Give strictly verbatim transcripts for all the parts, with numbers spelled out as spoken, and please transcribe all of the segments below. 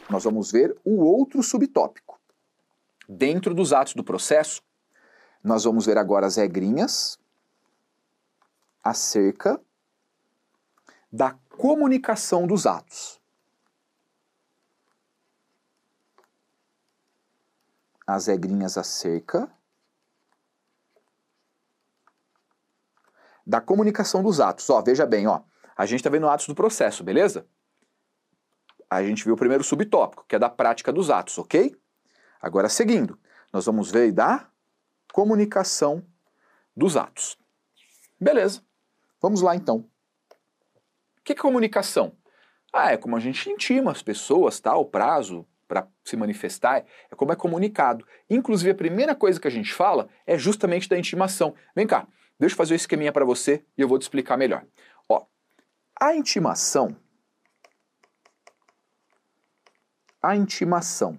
nós vamos ver o outro subtópico. Dentro dos atos do processo, nós vamos ver agora as regrinhas acerca da comunicação dos atos. As regrinhas acerca da comunicação dos atos. Ó, veja bem, ó, a gente está vendo atos do processo, beleza? A gente viu o primeiro subtópico, que é da prática dos atos, ok? Agora, seguindo, nós vamos ver da comunicação dos atos. Beleza. Vamos lá, então. O que é comunicação? Ah, é como a gente intima as pessoas, tá? O prazo para se manifestar, é como é comunicado. Inclusive, a primeira coisa que a gente fala é justamente da intimação. Vem cá, deixa eu fazer um esqueminha para você e eu vou te explicar melhor. Ó, a intimação, a intimação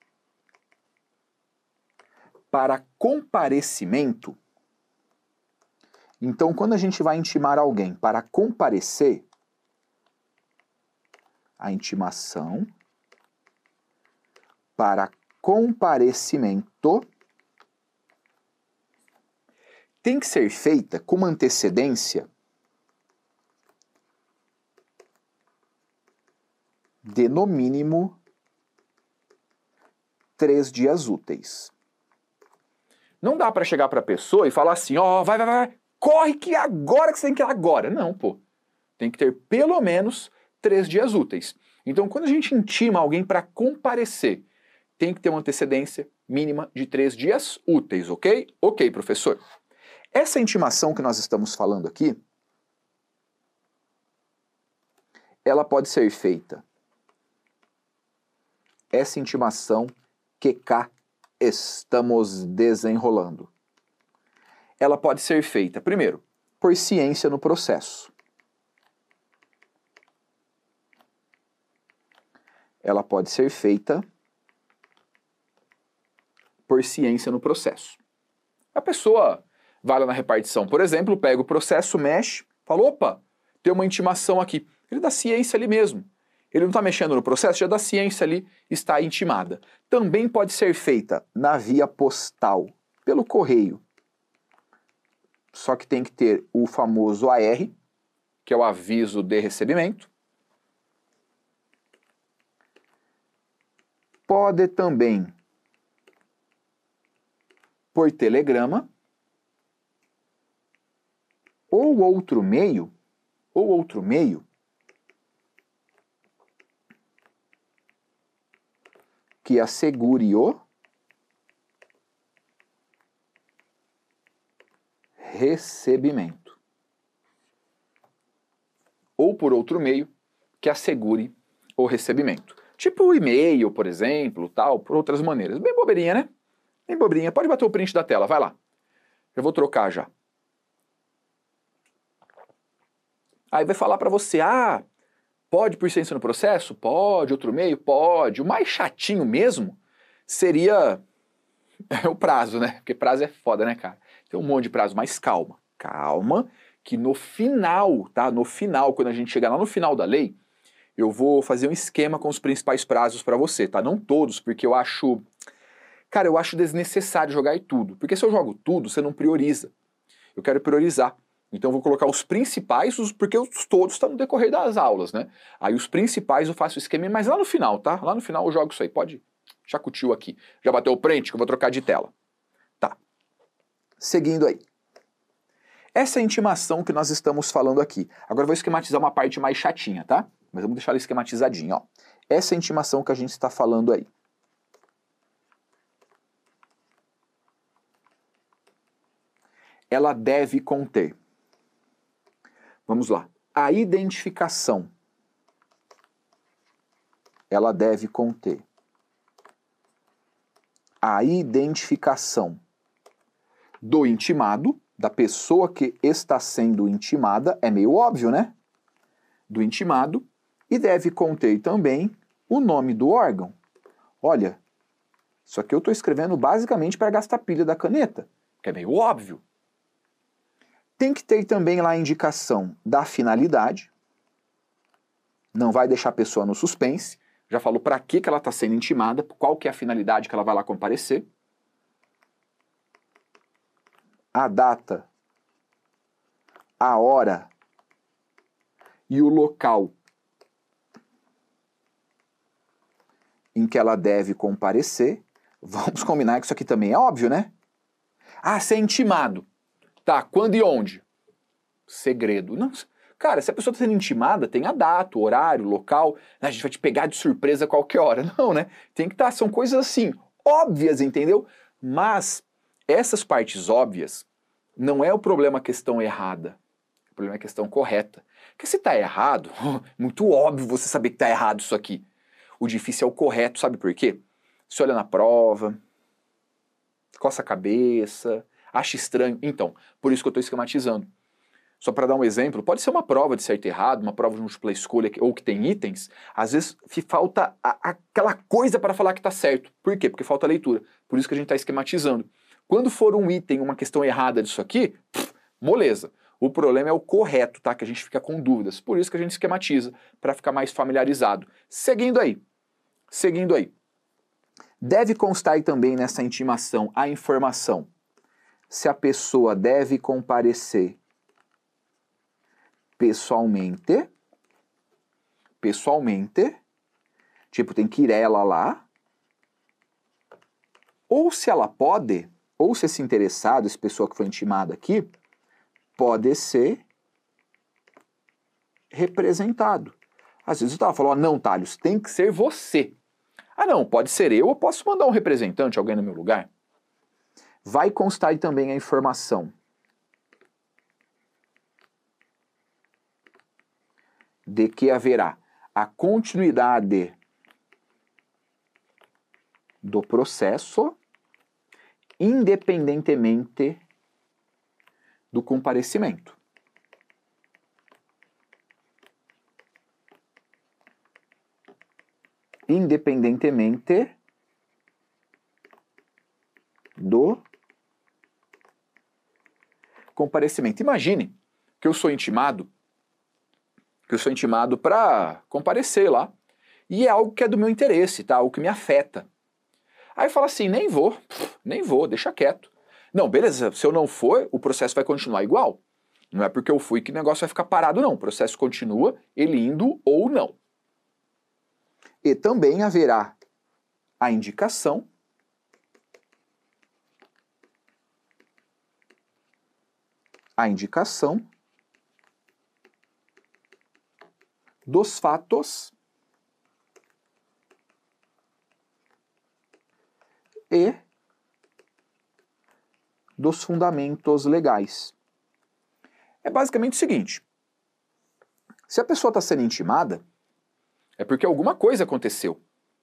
para comparecimento, então quando a gente vai intimar alguém para comparecer, a intimação para comparecimento tem que ser feita com uma antecedência de no mínimo três dias úteis. Não dá para chegar para a pessoa e falar assim, ó, oh, vai, vai, vai, corre que agora que você tem que ir agora. Não, pô. Tem que ter pelo menos três dias úteis. Então, quando a gente intima alguém para comparecer, tem que ter uma antecedência mínima de três dias úteis, ok? Ok, professor. Essa intimação que nós estamos falando aqui, ela pode ser feita. Essa intimação que cá estamos desenrolando. Ela pode ser feita, primeiro, por ciência no processo. Ela pode ser feita por ciência no processo. A pessoa vai lá na repartição, por exemplo, pega o processo, mexe, fala, opa, tem uma intimação aqui. Ele dá ciência ali mesmo. Ele não está mexendo no processo, já dá ciência ali, está intimada. Também pode ser feita na via postal, pelo correio. Só que tem que ter o famoso A R, que é o aviso de recebimento. Pode também por telegrama, ou outro meio, ou outro meio, que assegure o recebimento. Ou por outro meio, que assegure o recebimento. Tipo o e-mail, por exemplo, tal, por outras maneiras. Bem bobeirinha, né? Bem bobeirinha. Pode bater o print da tela, vai lá. Eu vou trocar já. Aí vai falar para você, ah, pode por ciência no processo? Pode, outro meio? Pode. O mais chatinho mesmo seria o prazo, né? Porque prazo é foda, né, cara? Tem um monte de prazo, mas calma. Calma, que no final, tá? No final, quando a gente chegar lá no final da lei, eu vou fazer um esquema com os principais prazos para você, tá? Não todos, porque eu acho... Cara, eu acho desnecessário jogar em tudo. Porque se eu jogo tudo, você não prioriza. Eu quero priorizar. Então eu vou colocar os principais, porque os todos estão no decorrer das aulas, né? Aí os principais eu faço o esquema, mas lá no final, tá? Lá no final eu jogo isso aí. Pode chacutiu aqui. Já bateu o print que eu vou trocar de tela. Tá. Seguindo aí. Essa é a intimação que nós estamos falando aqui. Agora eu vou esquematizar uma parte mais chatinha, tá? Mas vamos deixar ela esquematizadinha, ó. Essa é a intimação que a gente está falando aí. Ela deve conter. Vamos lá. A identificação. Ela deve conter. A identificação do intimado, da pessoa que está sendo intimada, é meio óbvio, né? Do intimado, e deve conter também o nome do órgão. Olha, isso aqui eu estou escrevendo basicamente para gastar pilha da caneta, que é meio óbvio. Tem que ter também lá a indicação da finalidade, não vai deixar a pessoa no suspense, já falou para que, que ela está sendo intimada, qual que é a finalidade que ela vai lá comparecer. A data, a hora e o local em que ela deve comparecer. Vamos combinar que isso aqui também é óbvio, né? Ah, ser intimado. Tá, quando e onde? Segredo. Não, cara, se a pessoa está sendo intimada, tem a data, o horário, o local. A gente vai te pegar de surpresa a qualquer hora. Não, né? Tem que estar, são coisas assim, óbvias, entendeu? Mas essas partes óbvias não é o problema a questão errada. O problema é a questão correta. Porque se está errado, muito óbvio você saber que está errado isso aqui. O difícil é o correto, sabe por quê? Você olha na prova, coça a cabeça, acha estranho. Então, por isso que eu estou esquematizando. Só para dar um exemplo, pode ser uma prova de certo e errado, uma prova de múltipla escolha ou que tem itens, às vezes falta a, aquela coisa para falar que está certo. Por quê? Porque falta leitura. Por isso que a gente está esquematizando. Quando for um item, uma questão errada disso aqui, pff, moleza. O problema é o correto, tá? Que a gente fica com dúvidas. Por isso que a gente esquematiza, para ficar mais familiarizado. Seguindo aí. Seguindo aí. Deve constar aí também nessa intimação a informação se a pessoa deve comparecer pessoalmente, pessoalmente, tipo, tem que ir ela lá, ou se ela pode, ou se esse interessado, essa pessoa que foi intimada aqui, pode ser representado. Às vezes eu tava falando, não, Thales, tem que ser você. Ah não, pode ser eu, eu posso mandar um representante, alguém no meu lugar. Vai constar aí também a informação de que haverá a continuidade do processo independentemente do comparecimento. Independentemente do comparecimento. Imagine que eu sou intimado, que eu sou intimado para comparecer lá, e é algo que é do meu interesse, tá? Algo que me afeta. Aí fala assim, nem vou, pff, nem vou, deixa quieto. Não, beleza, se eu não for, o processo vai continuar igual. Não é porque eu fui que o negócio vai ficar parado, não. O processo continua, ele indo ou não. E também haverá a indicação a indicação dos fatos e dos fundamentos legais. É basicamente o seguinte, se a pessoa está sendo intimada, é porque alguma coisa aconteceu.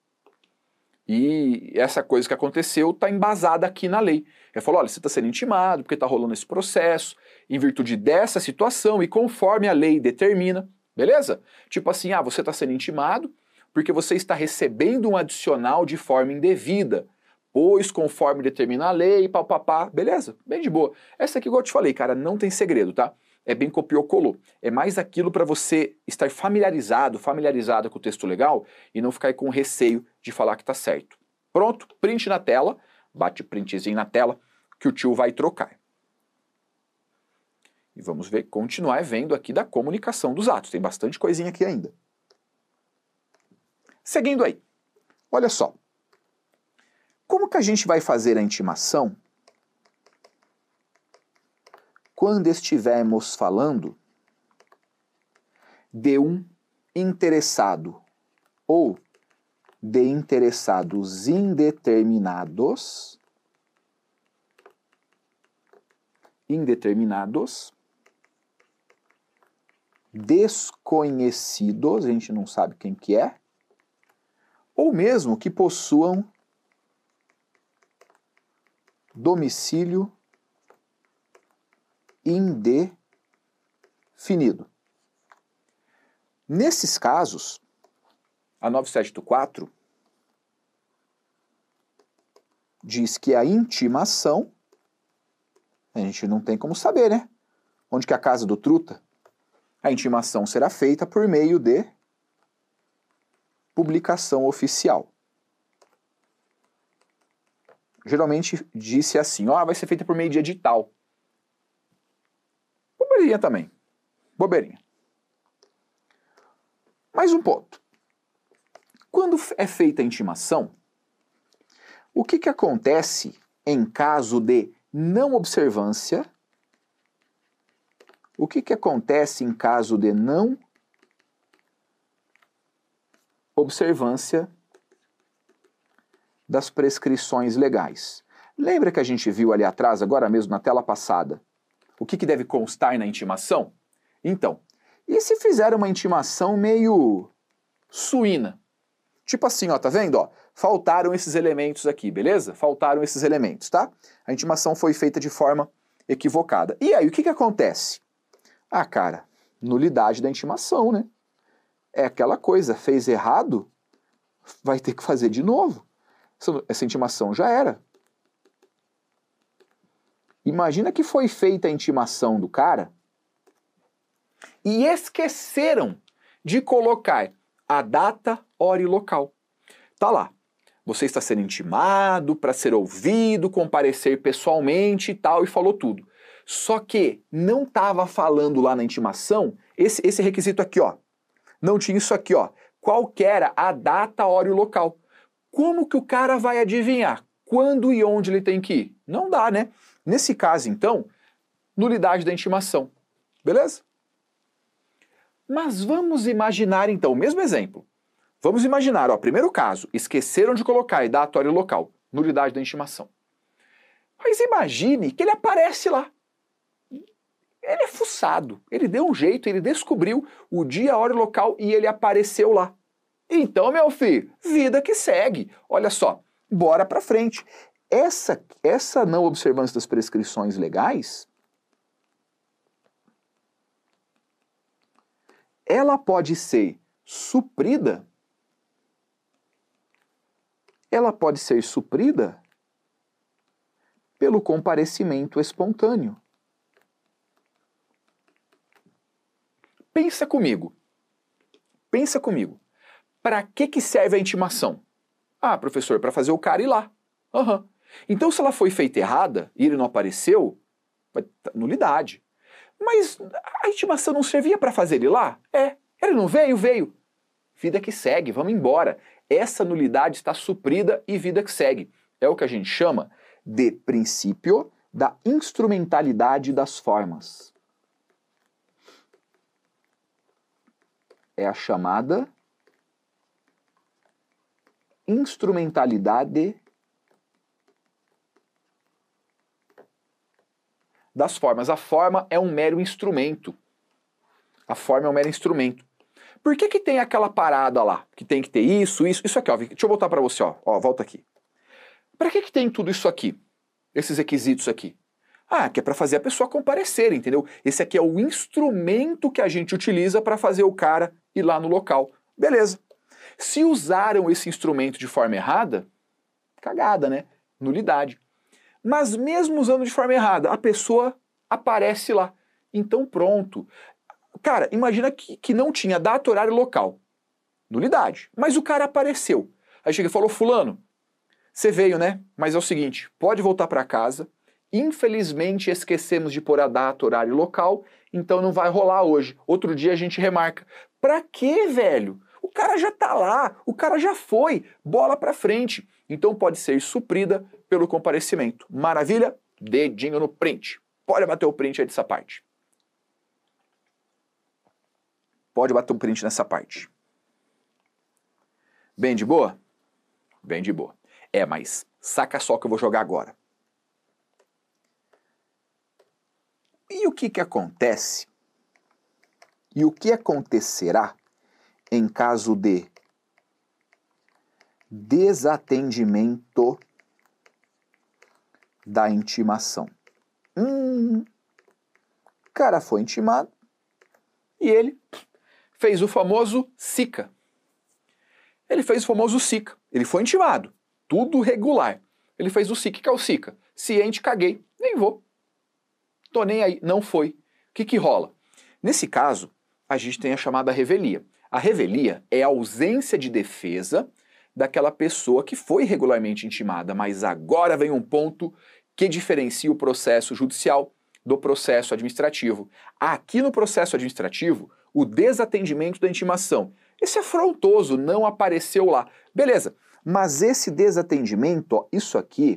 E essa coisa que aconteceu está embasada aqui na lei. Ele falou, olha, você está sendo intimado porque está rolando esse processo, em virtude dessa situação e conforme a lei determina, beleza? Tipo assim, ah, você está sendo intimado porque você está recebendo um adicional de forma indevida, pois conforme determina a lei, papapá, beleza? Bem de boa. Essa aqui, igual eu te falei, cara, não tem segredo, tá? É bem copiou, colou. É mais aquilo para você estar familiarizado, familiarizada com o texto legal e não ficar aí com receio de falar que tá certo. Pronto, print na tela, bate printzinho na tela que o tio vai trocar. E vamos ver, continuar vendo aqui da comunicação dos atos. Tem bastante coisinha aqui ainda. Seguindo aí, olha só. Como que a gente vai fazer a intimação quando estivermos falando de um interessado ou de interessados indeterminados, indeterminados, desconhecidos, a gente não sabe quem que é, ou mesmo que possuam domicílio indefinido. Nesses casos, a novecentos e setenta e quatro diz que a intimação, a gente não tem como saber, né? Onde que é a casa do truta? A intimação será feita por meio de publicação oficial. Geralmente disse assim, ó, vai ser feita por meio de edital. Bobeirinha também. Bobeirinha. Mais um ponto. Quando é feita a intimação, o que que acontece em caso de não observância? O que que acontece em caso de não observância das prescrições legais? Lembra que a gente viu ali atrás, agora mesmo na tela passada, o que que deve constar na intimação? Então, e se fizer uma intimação meio suína? Tipo assim, ó, tá vendo? Ó, faltaram esses elementos aqui, beleza? Faltaram esses elementos, tá? A intimação foi feita de forma equivocada. E aí, o que que acontece? Ah, cara, nulidade da intimação, né? É aquela coisa, fez errado, vai ter que fazer de novo. Essa, essa intimação já era. Imagina que foi feita a intimação do cara e esqueceram de colocar a data, hora e local. Tá lá. Você está sendo intimado para ser ouvido, comparecer pessoalmente e tal, e falou tudo. Só que não estava falando lá na intimação esse, esse requisito aqui, ó. Não tinha isso aqui, ó. Qual que era a data, hora e o local? Como que o cara vai adivinhar quando e onde ele tem que ir? Não dá, né? Nesse caso, então, nulidade da intimação. Beleza? Mas vamos imaginar, então, o mesmo exemplo. Vamos imaginar, ó, primeiro caso, esqueceram de colocar a data, hora e local. Nulidade da intimação. Mas imagine que ele aparece lá. Ele é fuçado, ele deu um jeito, ele descobriu o dia, a hora e o local e ele apareceu lá. Então, meu filho, vida que segue. Olha só, bora pra frente. Essa, essa não observância das prescrições legais, ela pode ser suprida, ela pode ser suprida pelo comparecimento espontâneo. Pensa comigo. Pensa comigo. Para que que serve a intimação? Ah, professor, para fazer o cara ir lá. Uhum. Então, se ela foi feita errada e ele não apareceu, vai ter nulidade. Mas a intimação não servia para fazer ele lá? É. Ele não veio? Veio. Vida que segue, vamos embora. Essa nulidade está suprida e vida que segue. É o que a gente chama de princípio da instrumentalidade das formas. É a chamada instrumentalidade das formas. A forma é um mero instrumento. A forma é um mero instrumento. Por que que tem aquela parada lá? Que tem que ter isso, isso, isso aqui, ó. Deixa eu voltar para você, ó. Ó, volta aqui. Para que que tem tudo isso aqui? Esses requisitos aqui? Ah, que é para fazer a pessoa comparecer, entendeu? Esse aqui é o instrumento que a gente utiliza para fazer o cara ir lá no local. Beleza. Se usaram esse instrumento de forma errada, cagada, né? Nulidade. Mas mesmo usando de forma errada, a pessoa aparece lá. Então pronto. Cara, imagina que, que não tinha data, horário e local. Nulidade. Mas o cara apareceu. Aí chega e falou, fulano, você veio, né? Mas é o seguinte, pode voltar para casa. Infelizmente esquecemos de pôr a data, horário e local, então não vai rolar hoje. Outro dia a gente remarca. Pra quê, velho? O cara já tá lá, o cara já foi, bola pra frente. Então pode ser suprida pelo comparecimento. Maravilha? Dedinho no print. Pode bater o print aí dessa parte. Pode bater um print nessa parte. Bem de boa? Bem de boa. É, mas saca só que eu vou jogar agora. E o que que acontece? E o que acontecerá em caso de desatendimento da intimação? Hum, o cara foi intimado e ele fez o famoso SICA. Ele fez o famoso SICA. Ele foi intimado. Tudo regular. Ele fez o SICA. Que é o SICA? Ciente, caguei. Nem vou. Tô nem aí. Não foi. O que que rola? Nesse caso, a gente tem a chamada revelia. A revelia é a ausência de defesa daquela pessoa que foi regularmente intimada, mas agora vem um ponto que diferencia o processo judicial do processo administrativo. Aqui no processo administrativo, o desatendimento da intimação. Esse afrontoso não apareceu lá. Beleza, mas esse desatendimento, ó, isso aqui,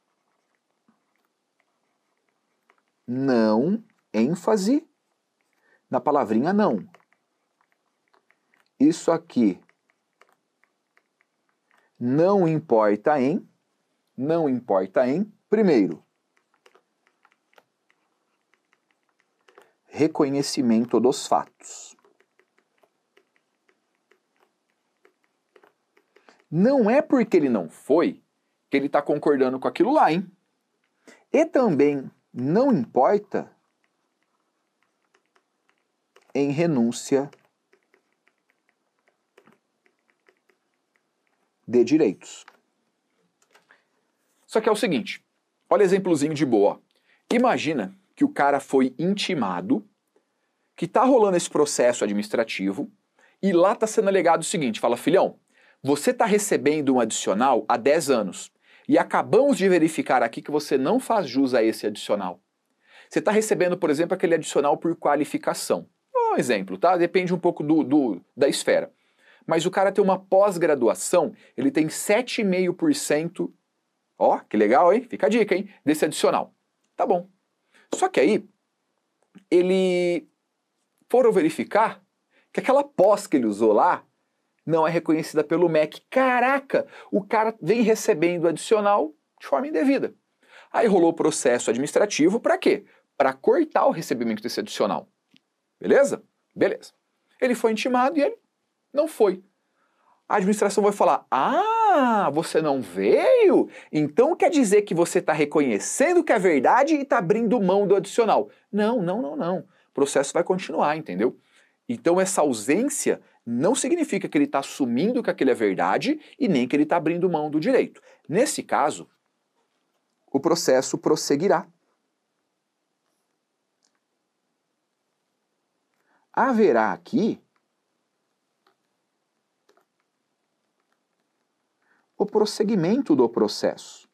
não, ênfase na palavrinha não. Isso aqui não importa em, não importa em, primeiro, reconhecimento dos fatos. Não é porque ele não foi que ele está concordando com aquilo lá, hein? E também não importa em renúncia de direitos. Só que é o seguinte, olha exemplozinho de boa. Imagina que o cara foi intimado, que tá rolando esse processo administrativo, e lá tá sendo alegado o seguinte, fala, filhão, você tá recebendo um adicional há dez anos, e acabamos de verificar aqui que você não faz jus a esse adicional. Você tá recebendo, por exemplo, aquele adicional por qualificação. Um exemplo, tá? Depende um pouco do, do, da esfera. Mas o cara tem uma pós-graduação, ele tem sete vírgula cinco por cento, ó, que legal, hein? Fica a dica, hein? Desse adicional. Tá bom. Só que aí, ele foram verificar que aquela pós que ele usou lá não é reconhecida pelo M E C. Caraca, o cara vem recebendo adicional de forma indevida. Aí rolou o processo administrativo para quê? Para cortar o recebimento desse adicional. Beleza? Beleza. Ele foi intimado e ele não foi. A administração vai falar, ah, você não veio? Então quer dizer que você está reconhecendo que é verdade e está abrindo mão do adicional. Não, não, não, não. O processo vai continuar, entendeu? Então essa ausência não significa que ele está assumindo que aquilo é verdade e nem que ele está abrindo mão do direito. Nesse caso, o processo prosseguirá. Haverá aqui o prosseguimento do processo.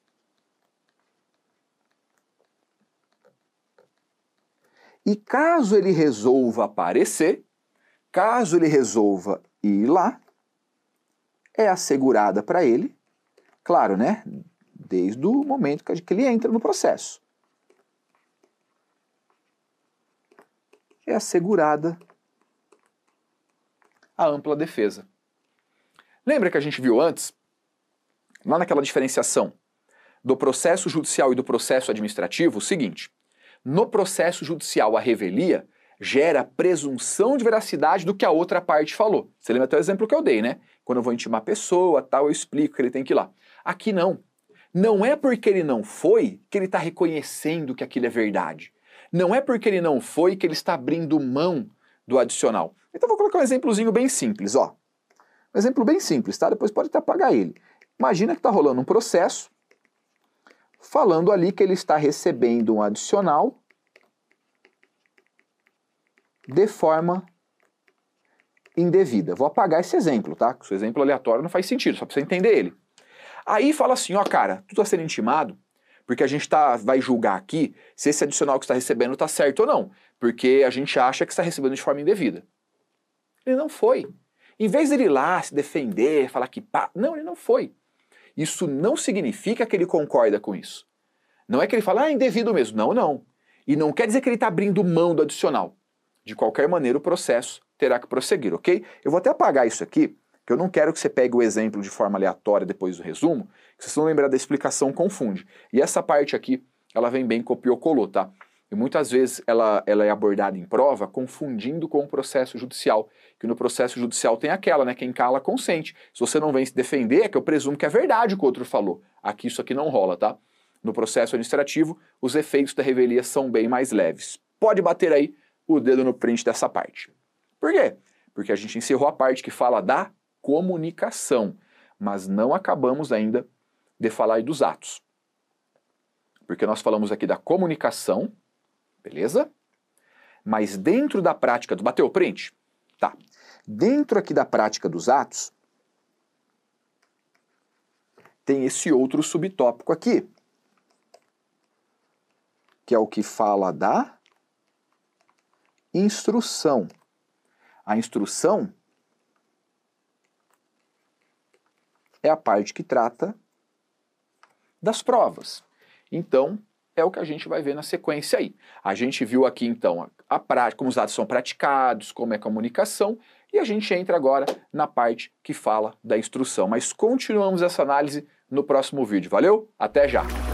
E caso ele resolva aparecer, caso ele resolva ir lá, é assegurada para ele, claro, né? Desde o momento que ele entra no processo. É assegurada a ampla defesa. Lembra que a gente viu antes, lá naquela diferenciação do processo judicial e do processo administrativo, o seguinte, no processo judicial a revelia gera presunção de veracidade do que a outra parte falou. Você lembra até o exemplo que eu dei, né? Quando eu vou intimar a pessoa, tal, eu explico que ele tem que ir lá. Aqui não. Não é porque ele não foi que ele está reconhecendo que aquilo é verdade. Não é porque ele não foi que ele está abrindo mão do adicional. Então vou colocar um exemplozinho bem simples, ó. Um exemplo bem simples, tá? Depois pode até apagar ele. Imagina que está rolando um processo falando ali que ele está recebendo um adicional de forma indevida. Vou apagar esse exemplo, tá? Porque o seu exemplo aleatório não faz sentido, só para você entender ele. Aí fala assim, ó, cara, tu está sendo intimado porque a gente tá, vai julgar aqui se esse adicional que você está recebendo está certo ou não, porque a gente acha que está recebendo de forma indevida. Ele não foi. Em vez dele ir lá se defender, falar que pá, não, ele não foi. Isso não significa que ele concorda com isso. Não é que ele fala, ah, é indevido mesmo. Não, não. E não quer dizer que ele está abrindo mão do adicional. De qualquer maneira, o processo terá que prosseguir, ok? Eu vou até apagar isso aqui, que eu não quero que você pegue o exemplo de forma aleatória depois do resumo, que se você não lembrar da explicação, confunde. E essa parte aqui, ela vem bem copiou-colou, tá? E muitas vezes ela, ela é abordada em prova confundindo com o processo judicial, que no processo judicial tem aquela, né? Quem cala, consente. Se você não vem se defender, é que eu presumo que é verdade o que o outro falou. Aqui isso aqui não rola, tá? No processo administrativo, os efeitos da revelia são bem mais leves. Pode bater aí o dedo no print dessa parte. Por quê? Porque a gente encerrou a parte que fala da comunicação, mas não acabamos ainda de falar aí dos atos. Porque nós falamos aqui da comunicação, beleza? Mas dentro da prática do... Bateu o print? Tá. Dentro aqui da prática dos atos, tem esse outro subtópico aqui, que é o que fala da instrução. A instrução é a parte que trata das provas. Então, é o que a gente vai ver na sequência aí. A gente viu aqui, então, a, a prática, como os atos são praticados, como é a comunicação, e a gente entra agora na parte que fala da instrução. Mas continuamos essa análise no próximo vídeo. Valeu? Até já!